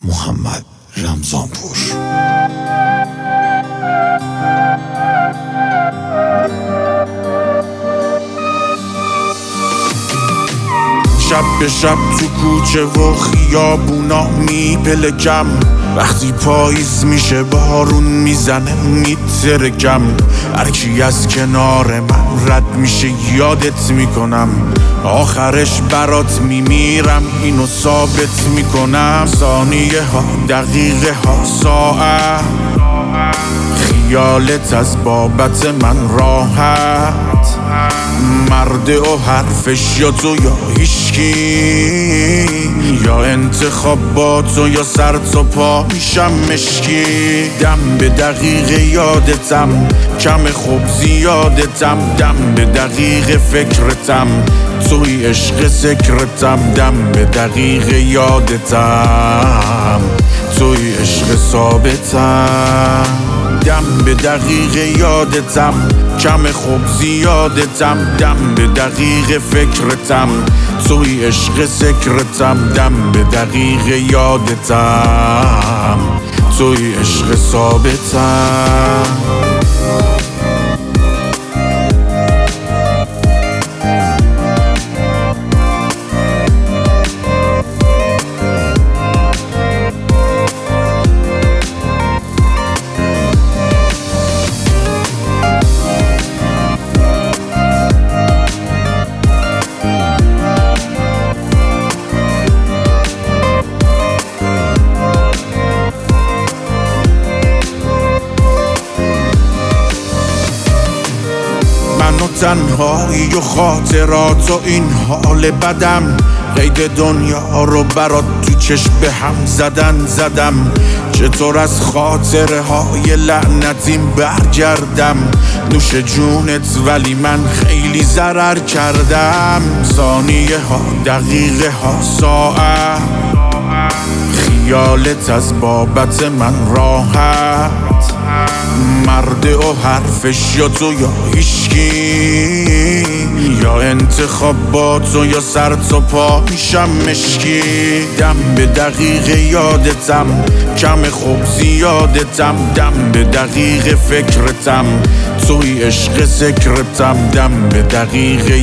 محمد رمضانپور. شب به شب تو کوچه و خیابونا میپلکم، وقتی پاییز میشه بارون میزنه میترکم، هرکی از کنار من رد میشه یادت میکنم، آخرش برات میمیرم اینو ثابت میکنم. ثانیه ها، دقیقه ها، ساعت، خیالت از بابت من راحت، مرده و حرفش یا تو یا هیچکی، یا انتخابات و یا سر تا پا میشم مشکی. دم به دقیقه یادتم، کم خوب زیادتم، دم به دقیقه فکرتم، توی عشق سکرتم، دم به دقیقه یادتم، توی عشق ثابتم، دم به دقیقه یادتم، کم خوب زیادتم، دم به دقیقه فکرتم، توی عشق سکرتم، دم به دقیقه یادتم، توی عشق ثابتم. تنهایی و خاطرات و این حال بدم، قید دنیا رو برات تو چشم به هم زدم، چطور از خاطره های لعنتیم برگردم، نوش جونت ولی من خیلی ضرر کردم. ثانیه ها، دقیقه ها، ساعت، خیالت از بابت من راحت، مرده و حرفش یا تو یا هیچکی، یا انتخابات و یا سر تا پا میشم مشکی. دم به دقیقه یادتم، کم خوب زیادتم، دم به دقیقه فکرتم، توی عشق سکرتم، دم به دقیقه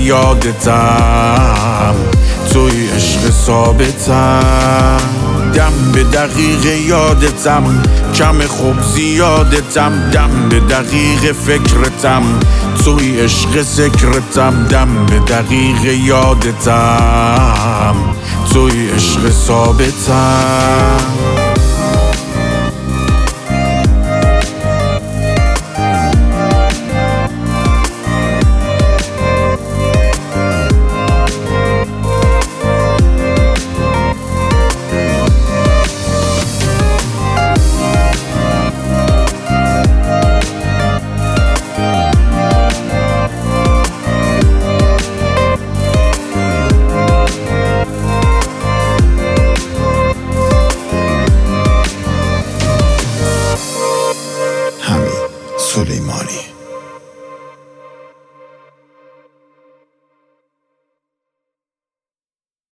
یادتم، توی عشق ثابتم، دم به دقیقه یادتم، کم خوب زیادتم، دم به دقیقه فکرتم، توی عشق سکرتم، دم به دقیقه یادتم، توی عشق ثابتم. سلیمانی.